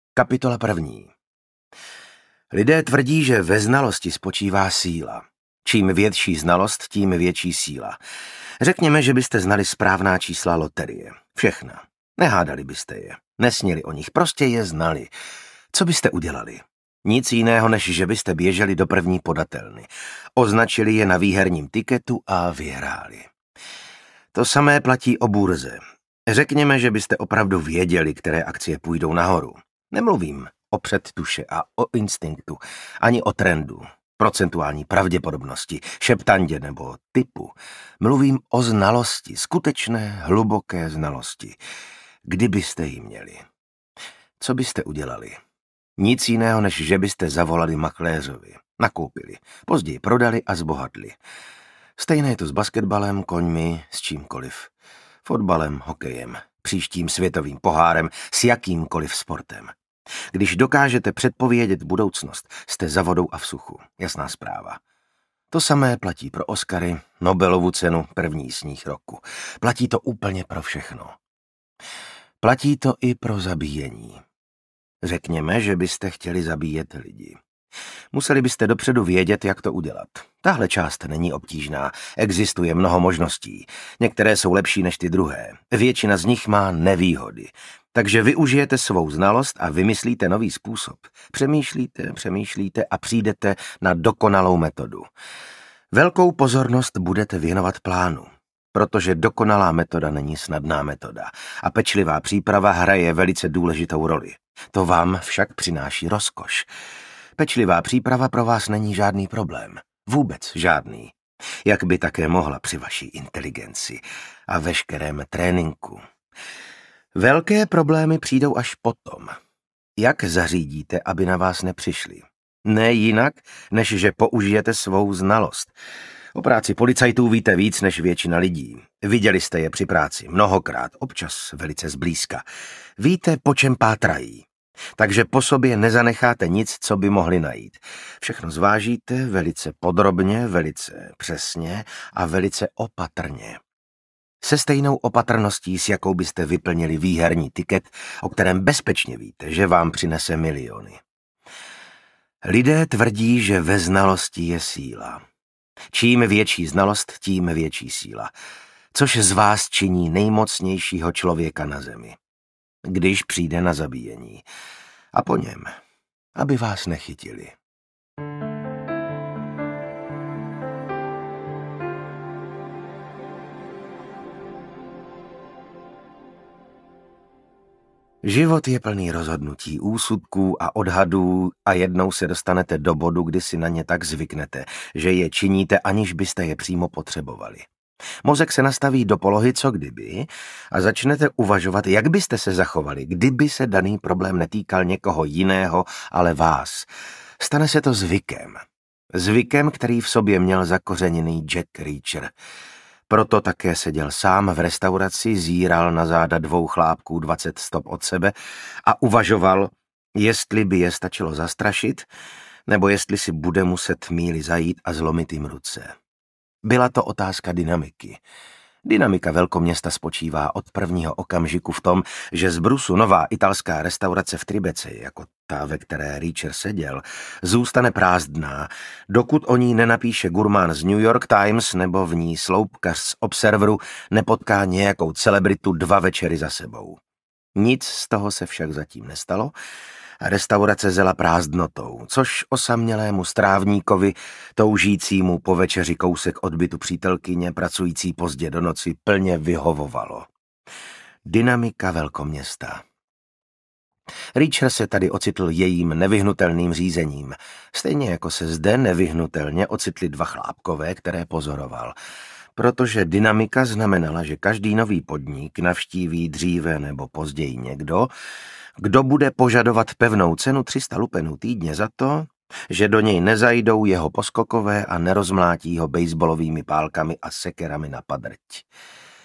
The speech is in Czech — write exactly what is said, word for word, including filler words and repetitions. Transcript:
Kapitola první. Lidé tvrdí, že ve znalosti spočívá síla. Čím větší znalost, tím větší síla. Řekněme, že byste znali správná čísla loterie. Všechna. Nehádali byste je. Nesnili o nich, prostě je znali. Co byste udělali? Nic jiného, než že byste běželi do první podatelny. Označili je na výherním tiketu a vyhráli. To samé platí o burze. Řekněme, že byste opravdu věděli, které akcie půjdou nahoru. Nemluvím o předtuše a o instinktu, ani o trendu, procentuální pravděpodobnosti, šeptandě nebo typu. Mluvím o znalosti, skutečné, hluboké znalosti. Kdybyste ji měli. Co byste udělali? Nic jiného, než že byste zavolali makléřovi, nakoupili, později prodali a zbohatli. Stejné je to s basketbalem, koňmi, s čímkoliv. Fotbalem, hokejem, příštím světovým pohárem, s jakýmkoliv sportem. Když dokážete předpovědět budoucnost, jste za vodou a v suchu. Jasná zpráva. To samé platí pro Oscary, Nobelovu cenu, první sníh roku. Platí to úplně pro všechno. Platí to i pro zabíjení. Řekněme, že byste chtěli zabíjet lidi. Museli byste dopředu vědět, jak to udělat. Tahle část není obtížná. Existuje mnoho možností. Některé jsou lepší než ty druhé. Většina z nich má nevýhody. Takže využijete svou znalost a vymyslíte nový způsob. Přemýšlíte, přemýšlíte a přijdete na dokonalou metodu. Velkou pozornost budete věnovat plánu, protože dokonalá metoda není snadná metoda a pečlivá příprava hraje velice důležitou roli. To vám však přináší rozkoš. Pečlivá příprava pro vás není žádný problém. Vůbec žádný. Jak by také mohla při vaší inteligenci a veškerém tréninku. Velké problémy přijdou až potom. Jak zařídíte, aby na vás nepřišli? Ne jinak, než že použijete svou znalost. O práci policajtů víte víc než většina lidí. Viděli jste je při práci mnohokrát, občas velice zblízka. Víte, po čem pátrají. Takže po sobě nezanecháte nic, co by mohli najít. Všechno zvážíte velice podrobně, velice přesně a velice opatrně. Se stejnou opatrností, s jakou byste vyplnili výherní tiket, o kterém bezpečně víte, že vám přinese miliony. Lidé tvrdí, že ve znalosti je síla. Čím větší znalost, tím větší síla. Což z vás činí nejmocnějšího člověka na zemi. Když přijde na zabíjení. A po něm, aby vás nechytili. Život je plný rozhodnutí, úsudků a odhadů a jednou se dostanete do bodu, kdy si na ně tak zvyknete, že je činíte, aniž byste je přímo potřebovali. Mozek se nastaví do polohy co kdyby a začnete uvažovat, jak byste se zachovali, kdyby se daný problém netýkal někoho jiného, ale vás. Stane se to zvykem. Zvykem, který v sobě měl zakořeněný Jack Reacher. Proto také seděl sám v restauraci, zíral na záda dvou chlápků dvacet stop od sebe a uvažoval, jestli by je stačilo zastrašit, nebo jestli si bude muset míli zajít a zlomit jim ruce. Byla to otázka dynamiky. Dynamika velkoměsta spočívá od prvního okamžiku v tom, že z brusu nová italská restaurace v Tribeci, jako ta, ve které Reacher seděl, zůstane prázdná, dokud o ní nenapíše gurmán z New York Times nebo v ní sloupkař z Observeru nepotká nějakou celebritu dva večery za sebou. Nic z toho se však zatím nestalo a restaurace zela prázdnotou, což osamělému strávníkovi, toužícímu po večeři kousek od bytu přítelkyně, pracující pozdě do noci, plně vyhovovalo. Dynamika velkoměsta. Reacher se tady ocitl jejím nevyhnutelným řízením, stejně jako se zde nevyhnutelně ocitli dva chlápkové, které pozoroval. Protože dynamika znamenala, že každý nový podnik navštíví dříve nebo později někdo, kdo bude požadovat pevnou cenu tři sta lupenů týdně za to, že do něj nezajdou jeho poskokové a nerozmlátí ho baseballovými pálkami a sekerami na padrť.